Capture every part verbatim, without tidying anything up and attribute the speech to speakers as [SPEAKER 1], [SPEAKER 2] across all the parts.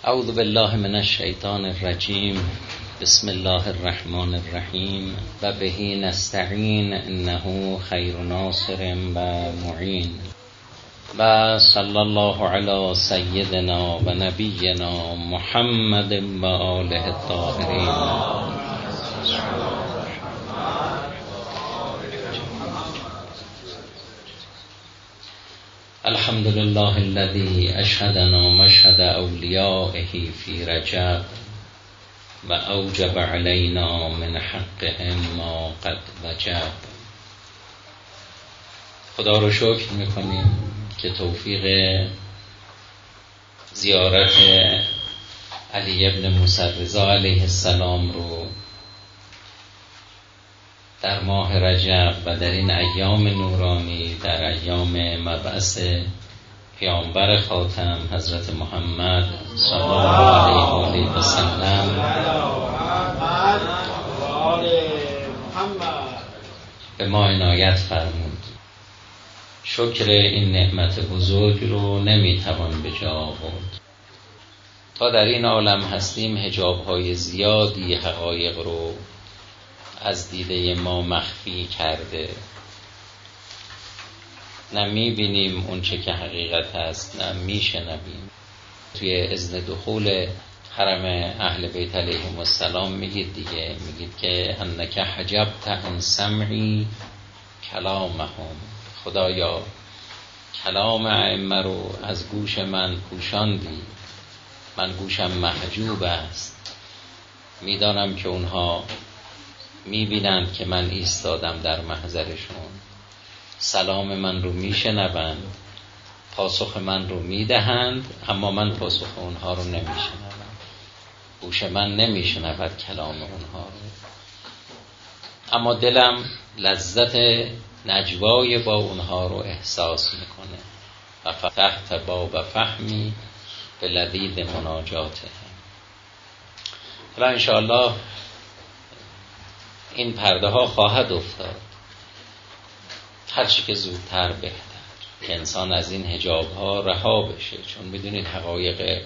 [SPEAKER 1] اعوذ بالله من الشیطان الرجیم. بسم الله الرحمن الرحیم و به نستعین انه خیر ناصر و معین و صلی الله علی سیدنا و نبینا محمد و آله الطاهرین. الحمد لله الذي اشهدنا مشهد اولیائه فی رجب و اوجب علینا من حقهم ما قد وجب. خدا رو شکر میکنیم که توفیق زیارت علی ابن موسی رضا علیه السلام رو در ماه رجب و در این ایام نورانی، در ایام مبعث پیامبر خاتم حضرت محمد صلی الله علیه و آله و سلم به ما عنایت فرمود. شکر این نعمت بزرگ رو نمیتوان به جا آورد. تا در این عالم هستیم حجاب‌های زیادی حقایق رو از دیده ما مخفی کرده، نه میبینیم اون چه که حقیقت هست، نه میشنویم. توی اذن دخول حرم اهل بیت علیهم السلام میگید دیگه، میگید که انک حجبت عن سمعی کلامهم. خدایا کلام ائمه رو از گوش من پوشاندی، من گوشم محجوب است. میدانم که اونها میبینند که من ایستادم در محضرشون، سلام من رو میشنوند، پاسخ من رو میدهند، اما من پاسخ اونها رو نمیشنوم. گوش من نمیشنود کلام اونها رو، اما دلم لذت نجوای با اونها رو احساس میکنه. و فتحت باب فهمی به لذیذ مناجاته. حالا انشاءالله این پرده ها خواهد افتاد، هر چی که زودتر بهتر، که انسان از این حجاب ها رها بشه. چون میدونید حقایق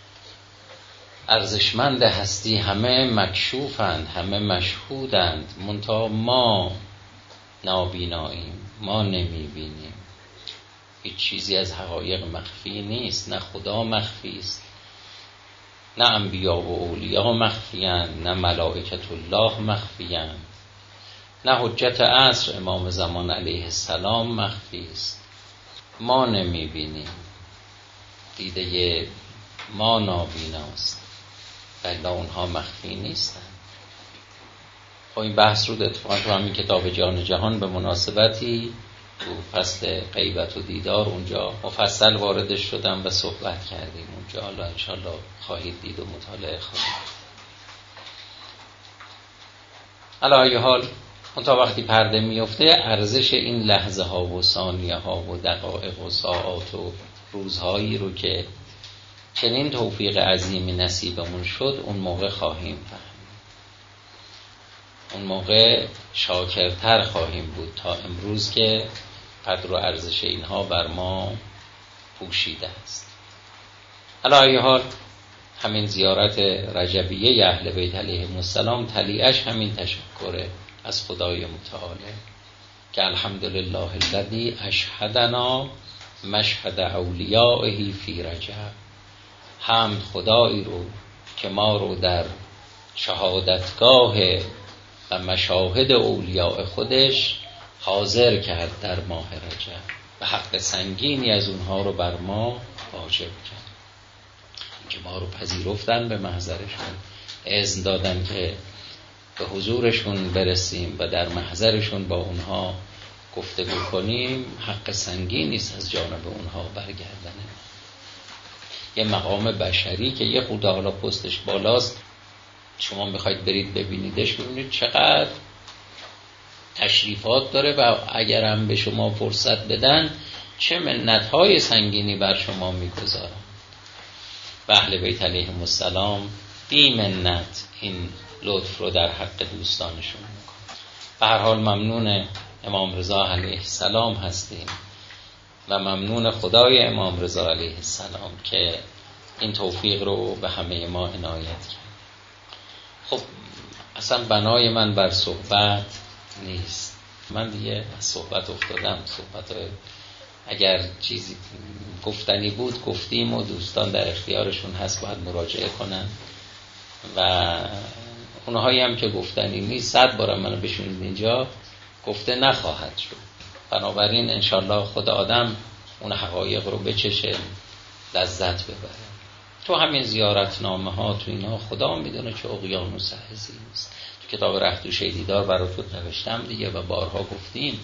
[SPEAKER 1] ارزشمند هستی همه مکشوفند، همه مشهودند، منتها ما نابیناییم، ما نمیبینیم. هیچ چیزی از حقایق مخفی نیست، نه خدا مخفی است، نه انبیا و اولیا مخفیند، نه ملائکت الله مخفیند، نه حجت عصر امام زمان علیه السلام مخفی است. ما نمیبینیم، دیده ما نابیناست، ولی اونها مخفی نیستند. خب این بحث رو اتفاقا تو همین کتاب جان جهان به مناسبتی تو فصل غیبت و دیدار اونجا مفصل واردش شدم و صحبت کردیم اونجا. حالا انشالله خواهید دید و مطالعه خواهید. علی حال اون تا وقتی پرده میفته ارزش این لحظه ها و ثانیه ها و دقایق و ساعات و روزهایی رو که چنین توفیق عظیمی نصیبمون شد، اون موقع خواهیم فهمید. اون موقع شاکرتر خواهیم بود تا امروز که قدر و ارزش اینها بر ما پوشیده است. علی حال همین زیارت رجبیه اهل بیت علیهم السلام طلیعش همین تشکره از خدای متعالی که الحمدلله الذی اشهدنا مشهد اولیائه فی رجب. حمد خدایی رو که ما رو در شهادتگاه و مشاهد اولیاء خودش حاضر کرد در ماه رجب و حق سنگینی از اونها رو بر ما واجب کرد، که ما رو پذیرفتن، به محضرشون اذن دادن که به حضورشون برسیم و در محضرشون با اونها گفتگو کنیم. حق سنگینی است از جانب اونها برگردنه. یه مقام بشری که یه خورده حالا پستش بالاست، شما میخواید برید ببینیدش، ببینید چقدر تشریفات داره و اگرم به شما فرصت بدن چه منتهای سنگینی بر شما میگذارن. و اهل بیت علیهم السلام بی منت این لطف رو در حق دوستانشون میکنن. به هر حال ممنون امام رضا علیه السلام هستیم و ممنون خدای امام رضا علیه السلام که این توفیق رو به همه ما عنایت کرد. خب اصلا بنای من بر صحبت نیست، من دیگه از صحبت افتادم. صحبت اگر چیزی گفتنی بود گفتیم و دوستان در اختیارشون هست باید مراجعه کنن و اونهایی هم که گفتنی نیست صد بارم منو بشونید اینجا گفته نخواهد شد. بنابراین انشالله خود آدم اون حقایق رو بچشه، لذت ببره. تو همین زیارتنامه ها تو اینا خدا میدونه چه اقیانوس عظیمی است. تو کتاب رفتوشه دیدار براتون نوشتم دیگه و بارها گفتیم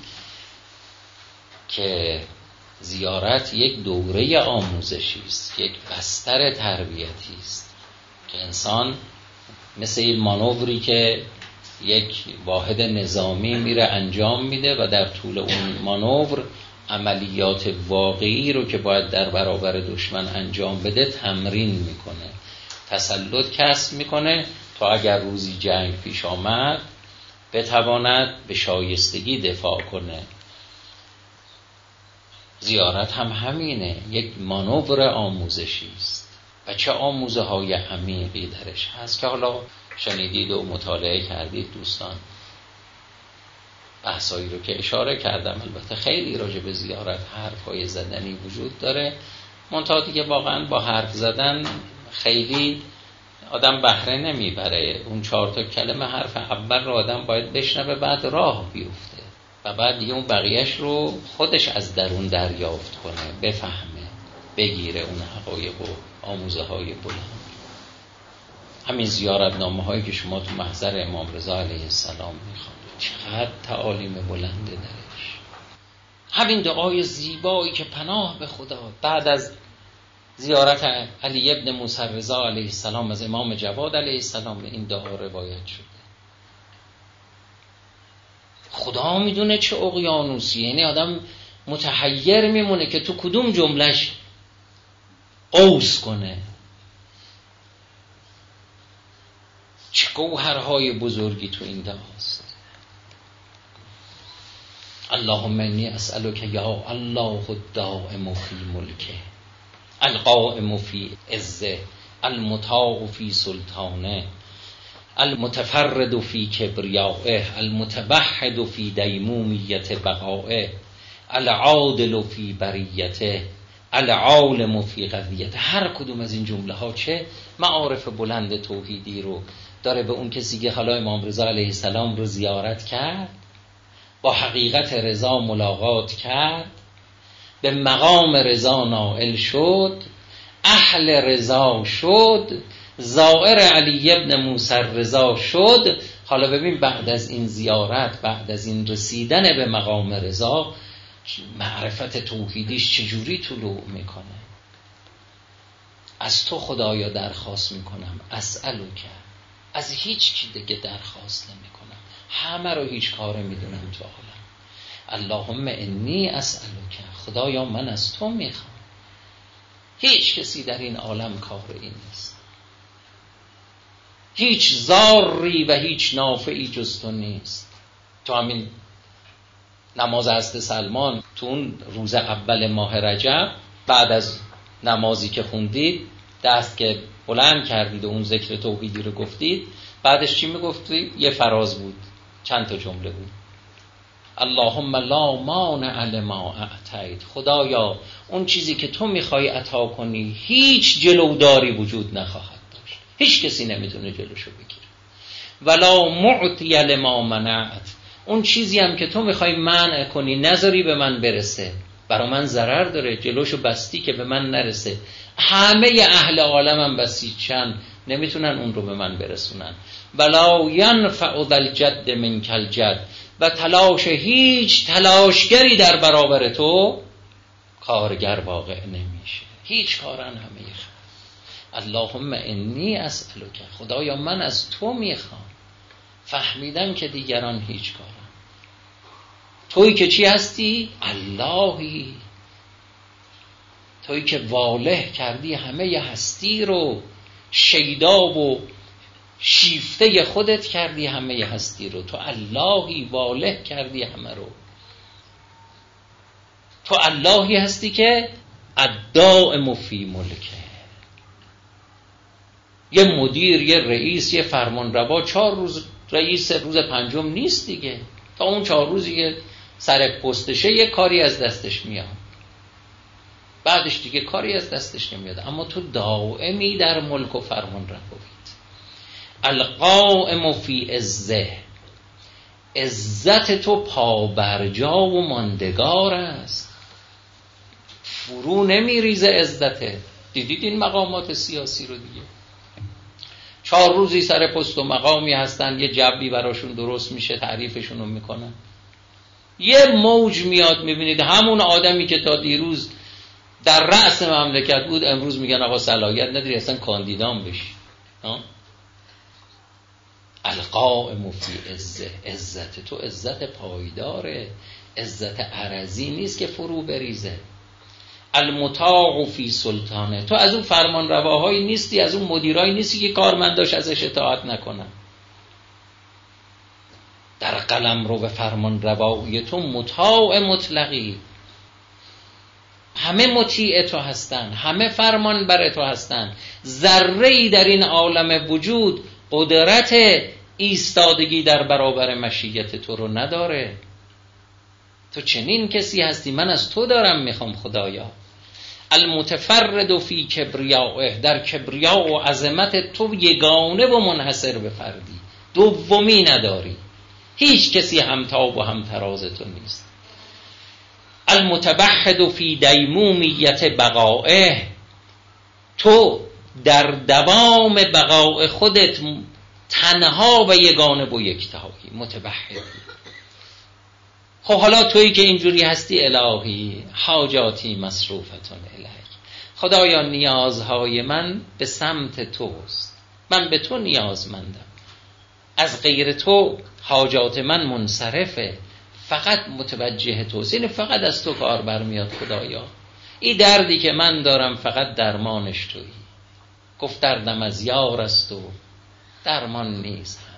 [SPEAKER 1] که زیارت یک دوره آموزشی است، یک بستر تربیتی است که انسان مثل این مانوری که یک واحد نظامی میره انجام میده و در طول اون مانور عملیات واقعی رو که باید در برابر دشمن انجام بده تمرین میکنه، تسلط کسب میکنه تا اگر روزی جنگ پیش آمد بتواند به شایستگی دفاع کنه. زیارت هم همینه، یک مانور آموزشی است و چه آموزه های عمیقی درش هست که حالا شنیدید و مطالعه کردید دوستان. بحثایی رو که اشاره کردم البته خیلی راجع به زیارت حرفای زدنی وجود داره، منتها دیگه واقعا با حرف زدن خیلی آدم بهره نمیبره. اون چهار تا کلمه حرف اول رو آدم باید بشنوه بعد راه بیفته و بعد دیگه اون بقیهش رو خودش از درون دریافت کنه، بفهمه، بگیره اون حقایق و آموزه های بلند. همین زیارتنامه هایی که شما تو محضر امام رضا علیه السلام میخوانید چقدر تعالیم بلنده درش. همین دعای زیبایی که پناه به خدا بعد از زیارت علی ابن موسی رضا علیه السلام از امام جواد علیه السلام این دعا روایت شده. خدا میدونه چه اقیانوسی، یعنی آدم متحیر میمونه که تو کدوم جملهش قوس کنه. چه گوهرهای بزرگی تو این دعاست. اللهم انی اسألک یا الله الدائم فی ملکه القائم فی عزه المطاع فی سلطانه المتفرد فی کبریائه المتوحد فی دیمومیت بقائه العادل فی بریته العالم فی قضیته. هر کدوم از این جمله ها چه معارف بلند توحیدی رو داره به اون کسی که حالا امام رضا علیه السلام رو زیارت کرد، با حقیقت رضا ملاقات کرد، به مقام رضا نائل شد، اهل رضا شد، زائر علی ابن موسی رضا شد. حالا ببین بعد از این زیارت، بعد از این رسیدن به مقام رضا، معرفت توحیدیش چجوری طلوع میکنه. از تو خدایا درخواست میکنم، اسألک، از هیچ کی دیگه درخواست نمیکنم، همه رو هیچ کاره میدونم تو عالم. اللهم انی اسألک، خدایا من از تو میخوام، هیچ کسی در این عالم کار این نیست، هیچ ضاری و هیچ نافعی جز تو نیست. تو همین نماز حضرت سلمان تو اون روز اول ماه رجب بعد از نمازی که خوندید دست که بلند کردید و اون ذکر توحیدی رو گفتید، بعدش چی میگفتید؟ یه فراز بود، چند تا جمله بود. اللهم لا مانع لما اعطیت، خدایا اون چیزی که تو میخوای عطا کنی هیچ جلوداری وجود نخواهد داشت، هیچ کسی نمیتونه جلوشو بگیره. ولا معطی لما منعت، اون چیزی هم که تو میخوای منع کنی نذاری به من برسه، برا من ضرر داره، جلوشو بستی که به من نرسه. همه اهل عالم هم بسیجن، نمیتونن اون رو به من برسونن. ولا ینفع ذا الجد منک الجد، و تلاش هیچ تلاشگری در برابر تو کارگر واقع نمیشه، هیچ کارن همه خیر. اللهم انی اسألک، خدایا من از تو میخوام، فهمیدم که دیگران هیچ کارن. تویی که چی هستی؟ اللهی، تویی که واله کردی همه هستی رو، شیدا و شیفته خودت کردی همه هستی رو. تو اللهی واله کردی همه رو. تو اللهی هستی که الدائم فی ملکه، یه مدیر، یه رئیس، یه فرمانروا چهار روز رئیس، روز پنجم نیست دیگه. تا اون چهار روزی که سر پستشه یه کاری از دستش میاد، بعدش دیگه کاری از دستش نمیاد. اما تو دائمی در ملک و فرمان روید. القائم فی عزه، عزت تو پابرجا و ماندگار است، فرو نمیریزه عزته. دیدید این مقامات سیاسی رو دیگه، چهار روزی سر پست و مقامی هستن، یه جبی براشون درست میشه، تعریفشون رو میکنن، یه موج میاد، میبینید همون آدمی که تا دیروز در رأس مملکت بود امروز میگن آقا صلاحیت نداری اصلا کاندیدان بشی. القائم فی عزه، عزت تو عزت پایداره، عزت عرضی نیست که فرو بریزه. المطاع فی سلطانه، تو از اون فرمان رواهایی نیستی، از اون مدیرایی نیستی که کارمنداش ازش اطاعت نکنن. در قلم رو به فرمان روایی تو مطاع مطلقی، همه مطیع تو هستن، همه فرمان بر تو هستن. ذره‌ای در این عالم وجود قدرت ایستادگی در برابر مشیت تو رو نداره. تو چنین کسی هستی، من از تو دارم میخوام خدایا. المتفرد فی کبریائه، در کبریا و عظمت تو یگانه و منحصر به فردی، دومی نداری، هیچ کسی همتاب و همتراز تو نیست. المتبحد فی دیمومیت بقائه، تو در دوام بقاء خودت تنها و یگانه و یکتایی، متبحد. خب حالا تویی که اینجوری هستی الهی، حاجاتی مصروفتون الیک، خدایا نیازهای من به سمت توست، من به تو نیازمندم، از غیر تو حاجات من منصرفه، فقط متوجه توست، یعنی فقط از تو کار برمیاد خدایا. این دردی که من دارم فقط درمانش تویی. گفت دردم از یار است و درمان نیست هم.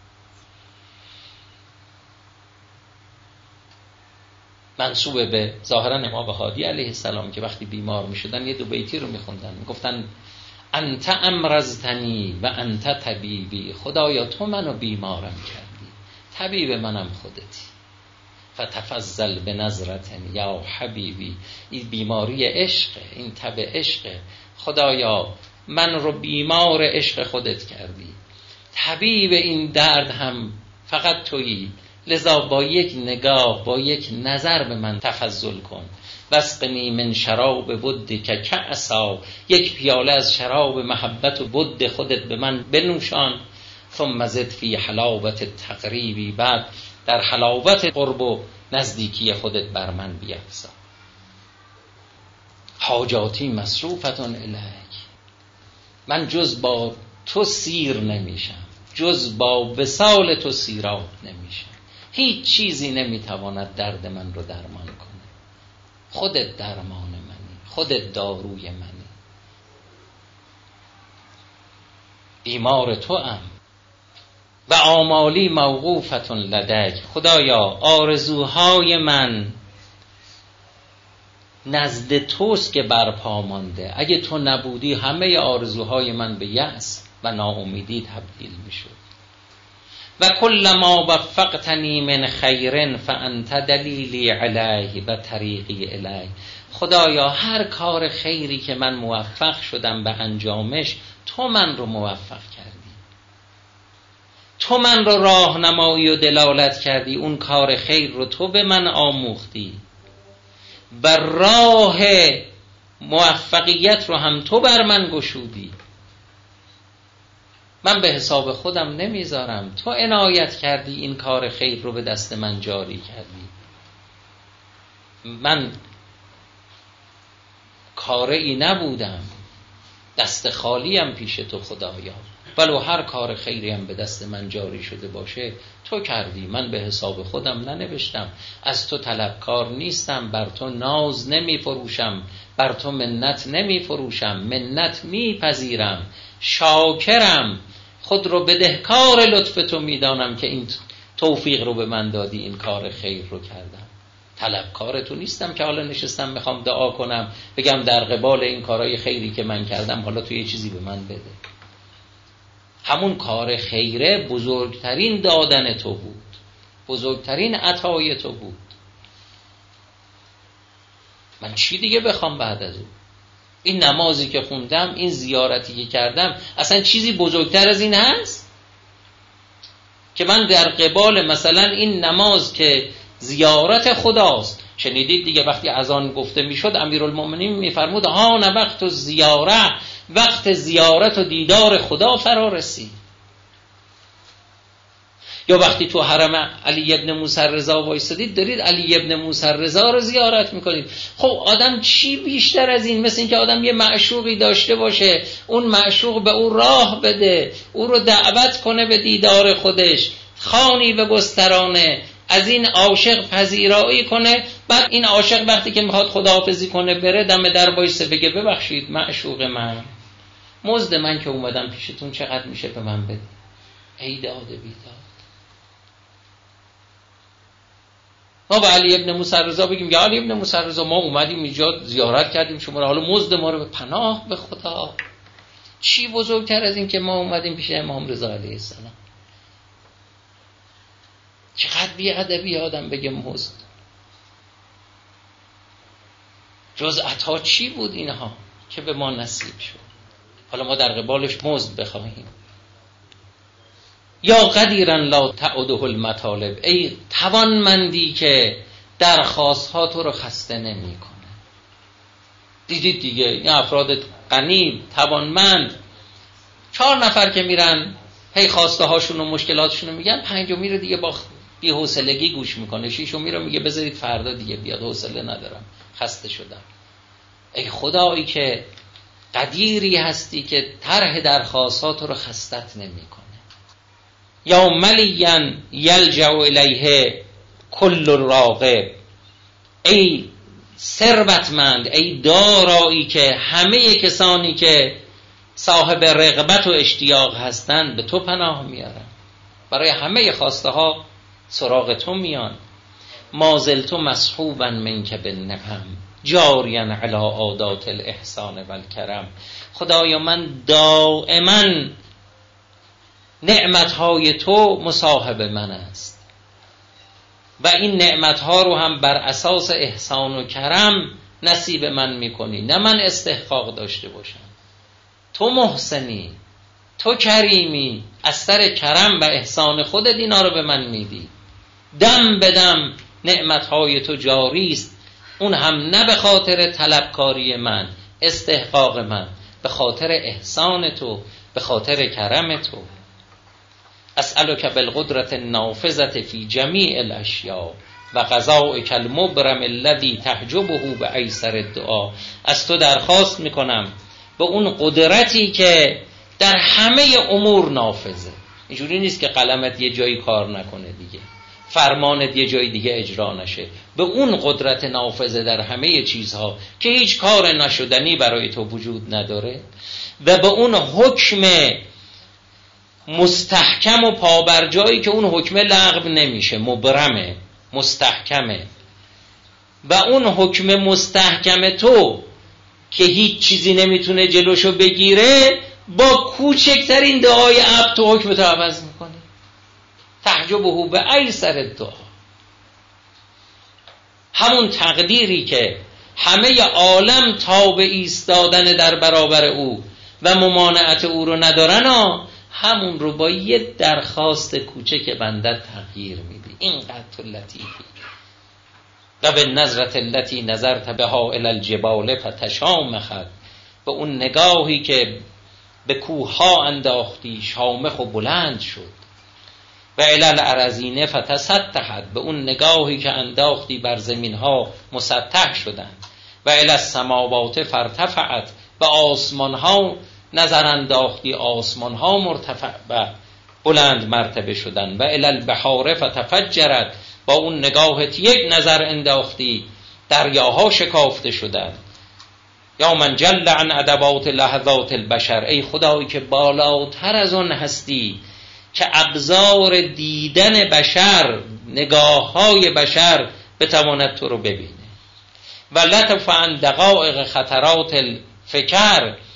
[SPEAKER 1] منسوب به ظاهرا امام هادی علیه السلام که وقتی بیمار می شدن یه دو بیتی رو می خوندن، می گفتن انت امرضتنی و انت طبیبی، خدایا تو منو بیمارم کردی، طبیب منم خودتی. فتفضل بنظرتن یا حبیبی، این بیماری عشقه، این تب عشقه، خدایا من رو بیمار عشق خودت کردی، طبیب این درد هم فقط تویی، لذا با یک نگاه، با یک نظر به من تفضل کن. واسقنی من شراب ودک کأسا، یک پیاله از شراب محبت و ود خودت به من بنوشان. ثم زد فی حلاوت التقریبی، بعد در حلاوت قرب و نزدیکی خودت بر من بیفزا. حاجاتی مصروفتون الیک، من جز با تو سیر نمیشم، جز با وصال تو سیراب نمیشم، هیچ چیزی نمیتواند درد من رو درمان کنه، خودت درمان منی، خودت داروی منی، بیمار تو ام. و آمالی موقوفتون لدک، خدایا آرزوهای من نزد توست که برپا مانده، اگه تو نبودی همه آرزوهای من به یأس و ناامیدی تبدیل میشد. و کل ما وفقتنی من خیر فانت دلیلی علیه و طریقی الیه، خدایا هر کار خیری که من موفق شدم به انجامش، تو من رو موفق کردی، تو من رو راهنمایی و دلالت کردی، اون کار خیر رو تو به من آموختی، و راه موفقیت رو هم تو بر من گشودی. من به حساب خودم نمیذارم، تو عنایت کردی این کار خیر رو به دست من جاری کردی. من کاری نبودم، دست خالیم پیش تو خدایا، ولو هر کار خیری هم به دست من جاری شده باشه تو کردی، من به حساب خودم ننوشتم، از تو طلبکار نیستم، بر تو ناز نمی فروشم، بر تو منت نمی فروشم، منت می پذیرم، شاکرم، خود رو بدهکار لطف تو میدانم که این توفیق رو به من دادی، این کار خیر رو کردم، طلبکار تو نیستم که حالا نشستم میخوام دعا کنم بگم در قبال این کارهای خیری که من کردم حالا تو یه چیزی به من بده. همون کار خیره بزرگترین دادن تو بود، بزرگترین عطای تو بود. من چی دیگه بخوام بعد از اون؟ این نمازی که خوندم، این زیارتی که کردم، اصلا چیزی بزرگتر از این هست که من در قبال مثلا این نماز که زیارت خداست؟ شنیدید دیگه وقتی اذان گفته میشد امیرالمومنین میفرمود ها نه وقت زیاره، وقت زیارت و دیدار خدا فرا رسید. یا وقتی تو حرم علی ابن موسی رضا وایسادید دارید علی ابن موسی رضا رو زیارت میکنید. خب آدم چی بیشتر از این؟ مثل این که آدم یه معشوقی داشته باشه، اون معشوق به او راه بده، او رو دعوت کنه به دیدار خودش، خوانی به گسترانه، از این عاشق پذیرایی کنه، بعد این عاشق وقتی که میخواد خداحافظی کنه بره دم در وایسه بگه ببخشید معشوق من، مزد من که اومدم پیشتون چقدر میشه به من بده؟ ای داد بیداد. ما به علی ابن موسی رضا بگیم یا علی ابن موسی رضا ما اومدیم اینجا زیارت کردیم شما رو، حالا مزد ما رو به پناه به خدا. چی بزرگتر از این که ما اومدیم پیش امام رضا علیه السلام؟ چقدر بی‌ادبی آدم بگه مزد. جز عطا چی بود اینها که به ما نصیب شد؟ حالا ما در قبالش مزد بخواهیم. یا قدیرا لا تعده المطالب، ای توانمندی که درخواست ها تو رو خسته نمی کنه. دیدید دیگه این افراد غنی توانمند چهار نفر که میرن هی خواسته هاشون و مشکلاتشون رو میگن، پنجمی رو دیگه با بی حوصلگی گوش میکنه، ششمی رو میگه بذارید فردا دیگه بیاد، حوصله ندارم، خسته شدم. ای خدایی که قدیری هستی که طرح درخواستات رو خستت نمیکنه. یا ملیا یلجأ الیه کل راغب، ای ثروتمند، ای دارایی که همه کسانی که صاحب رغبت و اشتیاق هستند به تو پناه میارن، برای همه خواسته ها سراغ تو میان. مازلت مصحوبا منک بالنعم جاریا علی عادات الاحسان والکرم، خدایا من دائما نعمتهای تو مصاحب من است و این نعمتها رو هم بر اساس احسان و کرم نصیب من میکنی، نه من استحقاق داشته باشم. تو محسنی، تو کریمی، از سر کرم و احسان خودت اینا رو به من میدی. دم بدم نعمتهای تو جاری است، اون هم نه به خاطر طلبکاری من، استحقاق من، به خاطر احسان تو، به خاطر کرم تو. اسألک بالقدرة النافذة فی جمیع الاشیاء و قضاءک المبرم الذی تحجبه بایسر الدعا، از تو درخواست میکنم به اون قدرتی که در همه امور نافذه. اینجوری نیست که قلمت یه جایی کار نکنه دیگه، فرمانت یه جایی دیگه اجرا نشه، به اون قدرت نافذه در همه چیزها که هیچ کار نشدنی برای تو وجود نداره، و به اون حکم مستحکم و پابرجایی که اون حکم لغو نمیشه، مبرمه، مستحکمه، و اون حکم مستحکم تو که هیچ چیزی نمیتونه جلوشو بگیره، با کوچکترین دعای عبد تو حکم تو عوض میکنه. تحجبه به ایسر الدعا، همون تقدیری که همه عالم تاب ایستادن در برابر او و ممانعت او رو ندارن، همون رو با یه درخواست کوچک بنده تغییر میدی. اینقدر تو لطیفی. و به نظرت التي نظرت بها الی الجبال فتشامخت، به اون نگاهی که به کوه ها انداختی شامخ و بلند شد. و الی الارضین فتسطحت، به اون نگاهی که انداختی بر زمین ها مسطح شدند. و الی السماوات فارتفعت، به آسمان ها نظر انداختی، آسمان ها مرتفع و بلند مرتبه شدند. و الی البحار فتفجرت، با اون نگاهت یک نظر انداختی دریاها شکافته شدند. یا من جل عن ادبات لحظات البشر، ای خدایی که بالاتر از اون هستی که ابزار دیدن بشر، نگاه های بشر بتواند تو رو ببینه. و لطف عن دقایق خطرات الفکر،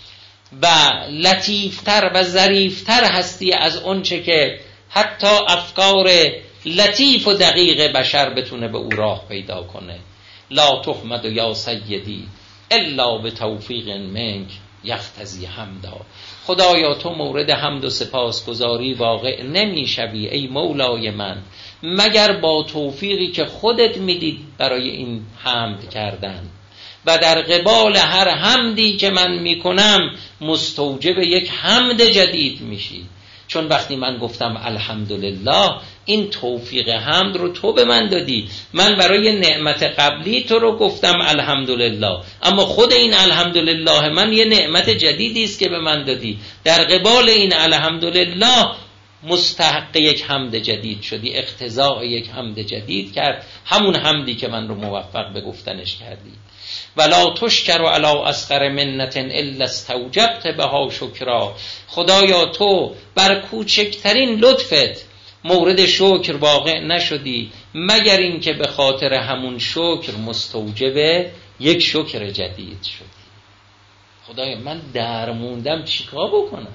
[SPEAKER 1] و لطیفتر و ظریفتر هستی از اونچه که حتی افکار لطیف و دقیق بشر بتونه به او راه پیدا کنه. لا تحمد یا سیدی الا به توفیق منک یختزی حمدا. خدایا تو مورد حمد و سپاسگزاری واقع نمیشوی ای مولای من مگر با توفیقی که خودت میدید برای این حمد کردن، و در قبال هر حمدی که من میکنم مستوجب یک حمد جدید میشی. چون وقتی من گفتم الحمدلله، این توفیق حمد رو تو به من دادی. من برای نعمت قبلی تو رو گفتم الحمدلله، اما خود این الحمدلله من یه نعمت جدیدی است که به من دادی. در قبال این الحمدلله مستحق یک حمد جدید شدی، اقتضاء یک حمد جدید کرد، همون حمدی که من رو موفق به گفتنش کردی. ولا تشکر علی اصغر منت الا استوجبت بها شکرا. خدایا تو بر کوچکترین لطفت مورد شکر واقع نشدی مگر اینکه به خاطر همون شکر مستوجب یک شکر جدید شدی. خدایا من درموندم چیکار بکنم؟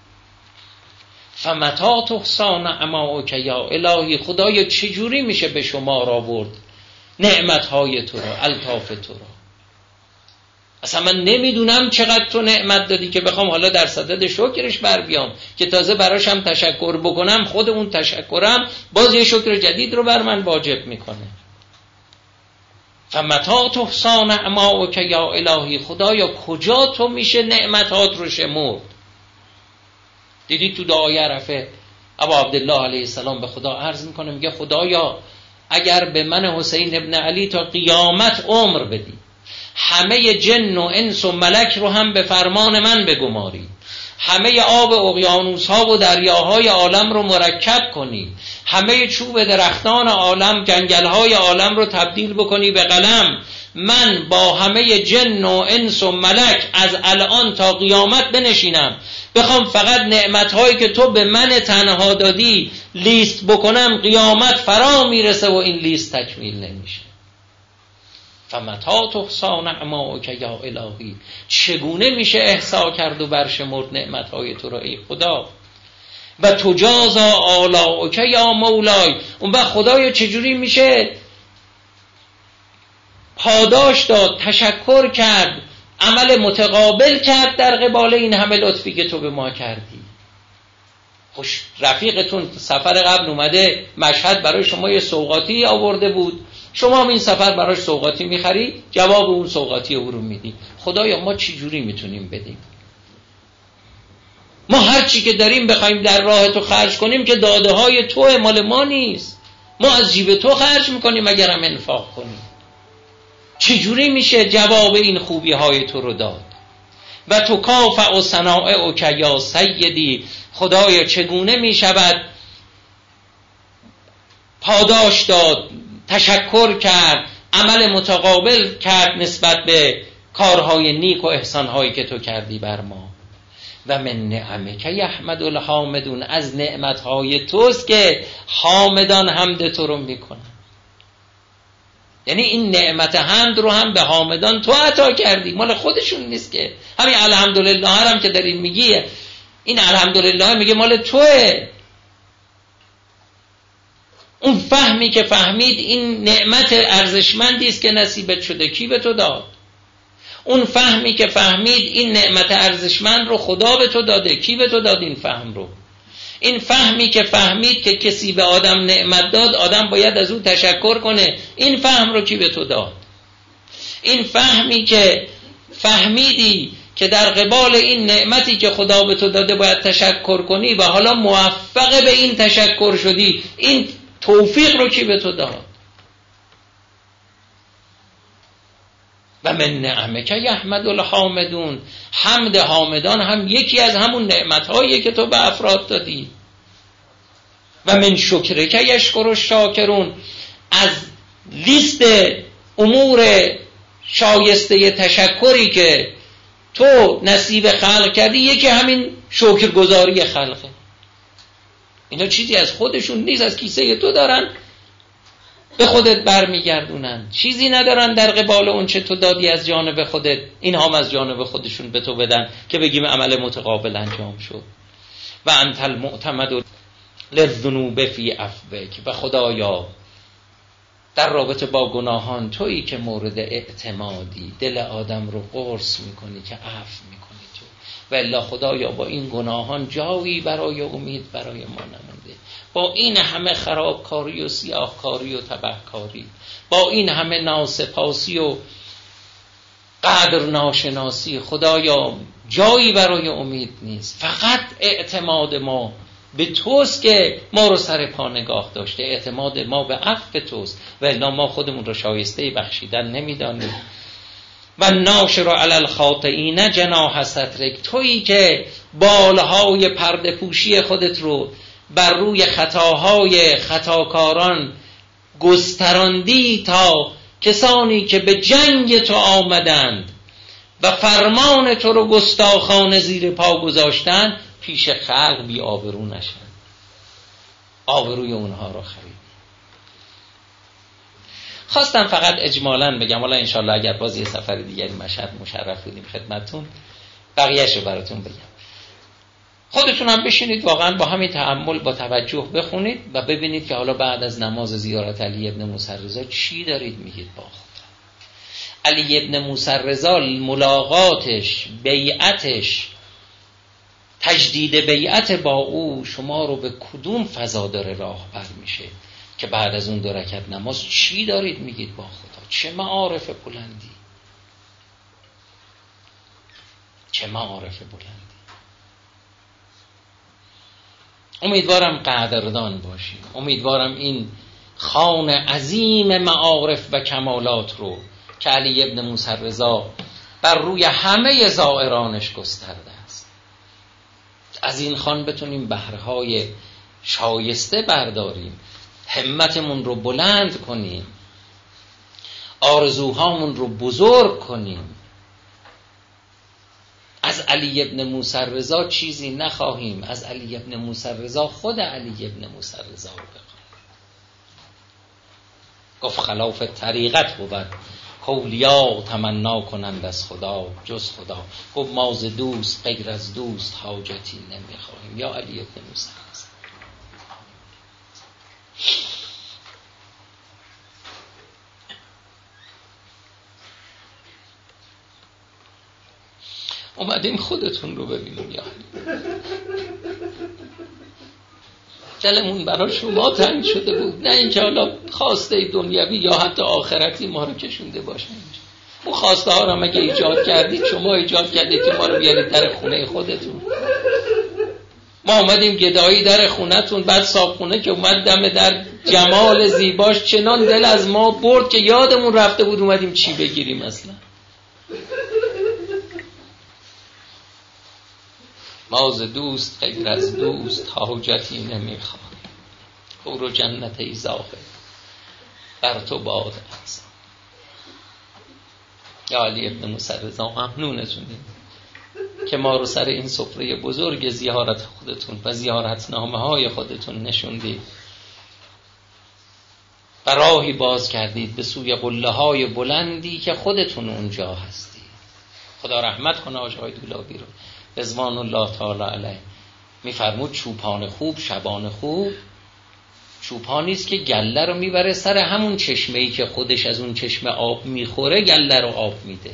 [SPEAKER 1] فمتا تحسان نعماک یا الهی. خدایا چجوری میشه به شمار آورد نعمتهای تو را، الطاف تو را؟ اصلا من نمیدونم چقدر تو نعمت دادی که بخوام حالا در صدد شکرش بر بیام، که تازه براشم تشکر بکنم خود اون تشکرم باز یه شکر جدید رو بر من واجب میکنه. فمتا تحسان نعماک یا الهی. خدایا کجا تو میشه نعمتات رو شمرد؟ دیدی تو دعای عرفه ابا عبدالله علیه السلام به خدا عرض میکنه، میگه خدایا اگر به من حسین ابن علی تا قیامت عمر بدی، همه جن و انس و ملک رو هم به فرمان من بگماری، همه آب اقیانوس ها و دریاهای عالم رو مرکب کنی، همه چوب درختان عالم، جنگل های عالم رو تبدیل بکنی به قلم، من با همه جن و انس و ملک از الان تا قیامت بنشینم بخوام فقط نعمتهایی که تو به من تنها دادی لیست بکنم، قیامت فرا میرسه و این لیست تکمیل نمیشه. فمتا تحسان نعماک یا الهی. چگونه میشه احصا کرد و برشمرد نعمتهای تو را ای خدا؟ و تجازا آلاؤک یا مولای. اون وقت خدایا چجوری میشه پاداش داد، تشکر کرد، عمل متقابل کرد در قبال این همه لطفی که تو به ما کردی؟ خوش رفیقتون سفر قبل اومده مشهد برای شما یه سوغاتی آورده بود، شما هم این سفر براش سوغاتی میخری، جواب اون سوغاتی او رو میدی. خدایا ما چی جوری میتونیم بدیم؟ ما هر چی که داریم بخوایم در راه تو خرج کنیم که داده های تو، مال ما نیست. ما از جیب تو خرج میکنیم اگر هم انفاق کنیم. چی جوری میشه جواب این خوبی های تو رو داد؟ و تو کافع و صنائعک یا سیدی. خدایا چگونه میشود پاداش داد، تشکر کرد، عمل متقابل کرد نسبت به کارهای نیک و احسانهایی که تو کردی بر ما. و من نعمک یحمد الحامدون. از نعمتهای توست که حامدان حمد تو رو میکنن. یعنی این نعمت حمد رو هم به حامدان تو عطا کردی، مال خودشون نیست که. همین الحمدلله هم که دارین میگی، این الحمدلله میگه مال توه. اون فهمی که فهمید این نعمت ارزشمندی است که نصیبت شده، کی به تو داد؟ اون فهمی که فهمید این نعمت ارزشمند رو خدا به تو داده، کی به تو داد این فهم رو؟ این فهمی که فهمید که کسی به آدم نعمت داد آدم باید از او تشکر کنه، این فهم رو کی به تو داد؟ این فهمی که فهمیدی که در قبال این نعمتی که خدا به تو داده باید تشکر کنی و حالا موفق به این تشکر شدی، این توفیق رو کی به تو داد؟ و من نعمک یحمد الحامدون. حمد حامدان هم یکی از همون نعمتهایی که تو به افراد دادی. و من شکرک یشکر الشاکرون. از لیست امور شایسته تشکری که تو نصیب خلق کردی یکی همین شکرگزاری خلقه. اینا چیزی از خودشون نیست، از کیسه تو دارن به خودت برمیگردونن، چیزی ندارن در قبال اون چه تو دادی از جانب خودت، این هم از جانب خودشون به تو بدن که بگیم عمل متقابل انجام شد. و انت المعتمد للذنوب فی عفوک، و خدایا در رابطه با گناهان تویی که مورد اعتمادی، دل آدم رو قرص میکنی که عفو میکنی تو، و الا خدایا با این گناهان جایی برای امید برای ما نمونده. با این همه خرابکاری و سیاهکاری و تبهکاری، با این همه ناسپاسی و قدر ناشناسی، خدایا جایی برای امید نیست. فقط اعتماد ما به توست که ما رو سر پا نگاه داشته، اعتماد ما به عفو توست، و الا ما خودمون رو شایسته بخشیدن نمیدانیم. و ناشر علی الخاطئین جناح سترک، تویی که بالهای پرده پوشی خودت رو بر روی خطاهای خطاکاران گستراندی تا کسانی که به جنگ تو آمدند و فرمان تو رو گستاخانه زیر پا گذاشتن پیش خلق بی آبرو نشن. آبروی اونها رو خرید. خواستم فقط اجمالاً بگم، حالا انشالله اگر باز یه سفر دیگری مشهد مشرف بودیم خدمتتون بقیه‌شو براتون بگم. خودتون هم بشینید واقعا با همین تأمل با توجه بخونید و ببینید که حالا بعد از نماز زیارت علی ابن موسی رضا چی دارید میگید با خدا. علی ابن موسی رضا ملاقاتش، بیعتش، تجدید بیعت با او شما رو به کدوم فضا داره راهبر میشه که بعد از اون دو رکعت نماز چی دارید میگید با خدا؟ چه معارف بلندی، چه معارف بلندی. امیدوارم قدردان باشیم، امیدوارم این خوان عظیم معارف و کمالات رو که علی ابن موسی رضا بر روی همه زائرانش گسترده است، از این خوان بتونیم بهرهای شایسته برداریم، همتمون رو بلند کنیم، آرزوهامون رو بزرگ کنیم، از علی ابن موسی رضا چیزی نخواهیم، از علی ابن موسی رضا خود علی ابن موسی رضا رو بخواهیم. گفت خلاف طریقت بود کولیا تمنا کنند از خدا جز خدا. گفت ما ز دوست غیر از دوست حاجتی نمیخواهیم. یا علی ابن موسی رضا. اومدیم خودتون رو ببینیم یا دلمون برای شما تنگ شده بود، نه اینکه حالا خواسته دنیوی یا حتی آخرتی ما رو کشونده باشه اینجا. اون خواسته ها رو مگه ایجاد کردید؟ شما ایجاد کردید که ما رو بیارید در خونه خودتون. ما اومدیم گدایی در خونتون، بعد صاحبخونه که اومد دم در جمال زیباش چنان دل از ما برد که یادمون رفته بود اومدیم چی بگیریم اصلا. ما ز دوست غیر از دوست حاجتی نمیخواهیم. او جنت ایزاخه بر تو باد افزا. یا علی ابن موسی رضا ممنونتونیم که ما رو سر این سفره بزرگ زیارت خودتون و زیارتنامه های خودتون نشوندید و راهی باز کردید به سوی قله های بلندی که خودتون اونجا هستید. خدا رحمت کنه آقای دولابی رو، رضوان الله تعالی علیه. میفرمود چوپان خوب شبان خوب چوپانی است که گله رو میبره سر همون چشمه‌ای که خودش از اون چشمه آب میخوره، گله رو آب میده.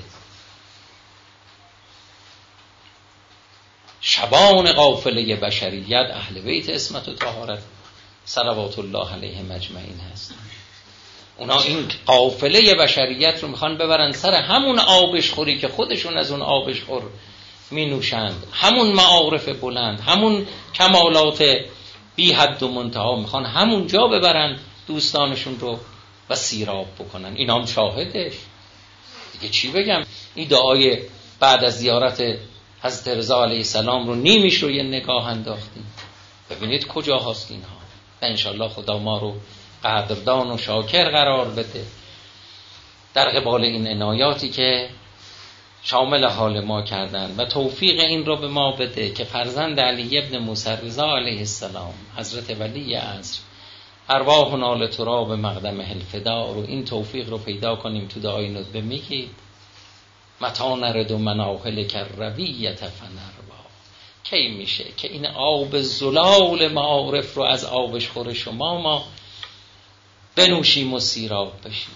[SPEAKER 1] شبان قافله بشریت اهل بیت عصمت و طهارت صلوات الله علیهم اجمعین هستن. اونا این قافله بشریت رو میخوان ببرن سر همون آبش خوری که خودشون از اون آبش خور می نوشند، همون معارف بلند، همون کمالات بی حد و منتها میخوان همون جا ببرن دوستانشون رو و سیراب بکنن. این هم شاهدش دیگه. چی بگم؟ این دعای بعد از زیارت حضرت رضا علیه السلام رو نیمیش رو یه نگاه انداختیم، ببینید کجا هست اینها. و انشالله خدا ما رو قدردان و شاکر قرار بده در قبال این عنایاتی که شامل حال ما کردن و توفیق این رو به ما بده که فرزند علی ابن موسی رضا علیه السلام حضرت ولی عصر ارواحنا لتراب مقدم الفدا رو این توفیق رو پیدا کنیم تو دعای ندبه میگید متا نرد و مناهل کرویت فنروا. کی میشه که این آب زلال معارف رو از آبش خور شما ما بنوشیم و سیراب بشیم.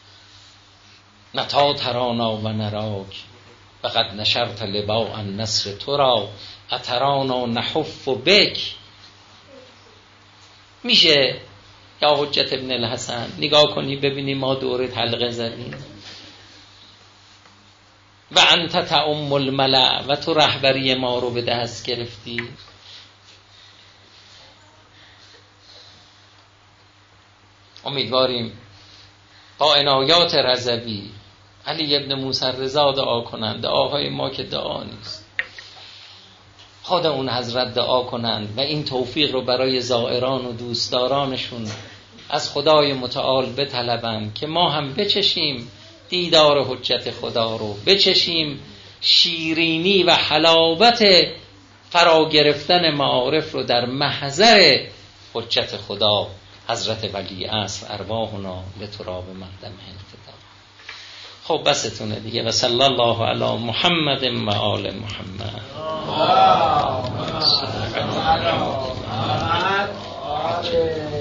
[SPEAKER 1] نتا ترانا و نراک فقط نشرت لباء النصر تو را اترانا نحف و بک. میشه یا حجت ابن الحسن نگاه کنی ببینی ما دورت حلقه زدیم و انت تعم الملأ و تو رهبری ما رو به دست گرفتی. امیدواریم با عنایات رضوی علی ابن موسی رضا دعا کنند، دعاهای ما که دعا نیست، خود اون حضرت دعا کنند و این توفیق رو برای زائران و دوستدارانشون از خدای متعال بطلبند که ما هم بچشیم دیدار حجت خدا رو، بچشیم شیرینی و حلاوت فرا گرفتن معارف رو در محضر حجت خدا حضرت ولی عصر. ارواحنا لتراب مقدم الفدا. خب بستونه دیگه. و صلی الله علی محمد و آل محمد.
[SPEAKER 2] محمد